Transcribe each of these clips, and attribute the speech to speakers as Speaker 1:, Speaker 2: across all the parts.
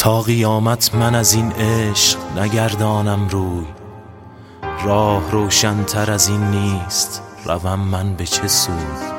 Speaker 1: تا قیامت من از این عشق نگردانم روی، راه روشن‌تر از این نیست، روم من به چه سود؟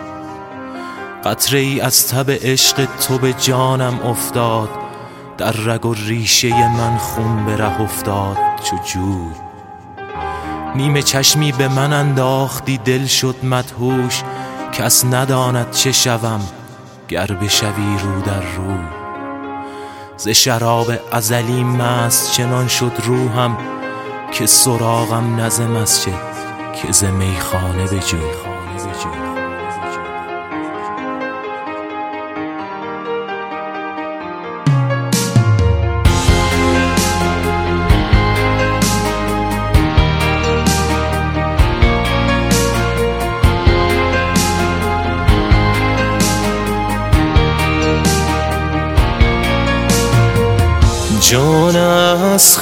Speaker 1: قطره ای از تب عشق تو به جانم افتاد، در رگ و ریشه من خون به ره افتاد چو جوی. نیمه چشمی به من انداختی دل شد مدهوش، کس نداند چه شوم گر بشوی رو در روی. ز شراب ازلی مست چنان شد روحم، که سراغم نه ز مسجد که ز میخانه بجوی. جان از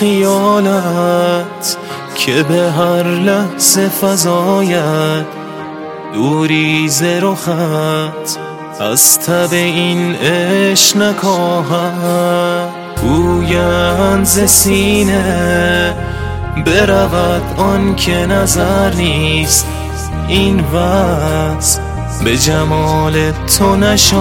Speaker 1: خیالت که به هر لحظه فزاید، دوری ز رخت از تب این عشق نکاهد. گویند ز سینه برود آن که نظر نیست، این وصف به جمال تو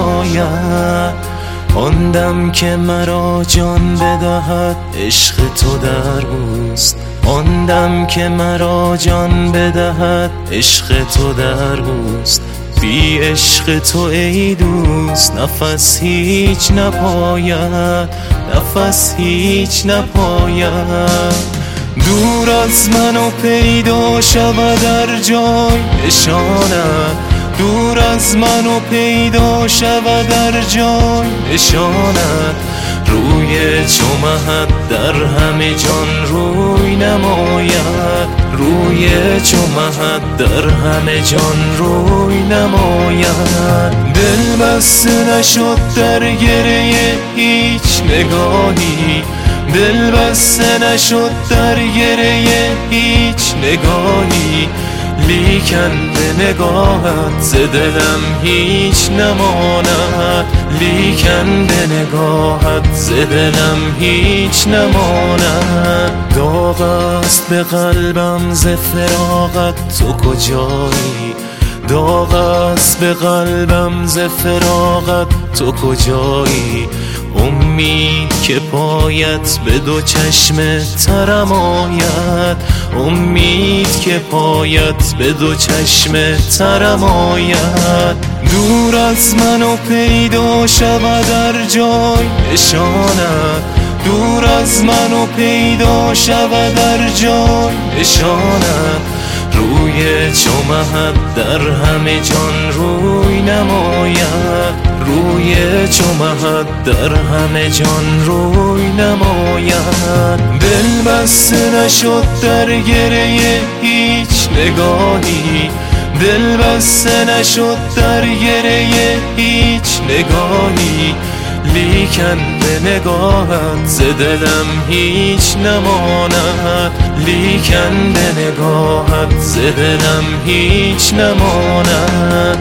Speaker 1: نشاید. آن دم که مرا جان بدهد عشق تو در اوست، آن دم که مرا جان بدهد عشق تو در اوست. بی عشق تو ای دوست نفس هیچ نپاید، نفس هیچ نپاید. دور از من و پیدا شود در جای نشانت، دور از من و پیدا شود در جای نشانت. روی چو مهت در همه جان روی نماید، روی چو مهت در همه جان روی نماید. دل بسته نشد در گره هیچ نگاهی، دل بسته نشد در گره هیچ نگاهی. لیکن به نگاهت ز دلم هیچ نماند، لیکن به نگاهت ز دلم هیچ نماند. داغ است به قلبم ز فراقت تو کجایی، داغ است به قلبم ز فراقت تو کجایی. امید که پایت به دو چشم ترم آید، امید که پایت به دو چشم ترم آید. دور از من و پیدا شود در جای نشانت، دور از من و پیدا شود در جای نشانت. روی چو مهت در همه جان روی نماید، روی چو مهت در همه جان روی نماید. دل بسته نشد در گره هیچ نگاهی، دل بسته نشد در گره هیچ نگاهی. لیکن به نگاهت ز دلم هیچ نماند، لیکن به نگاهت ز دلم هیچ نماند.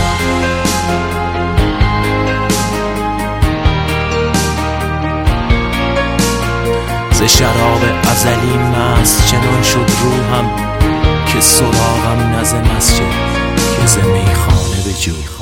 Speaker 1: ز شراب ازلی مست چنان شد روحم، که سراغم نه ز مسجد که ز میخانه بجوی.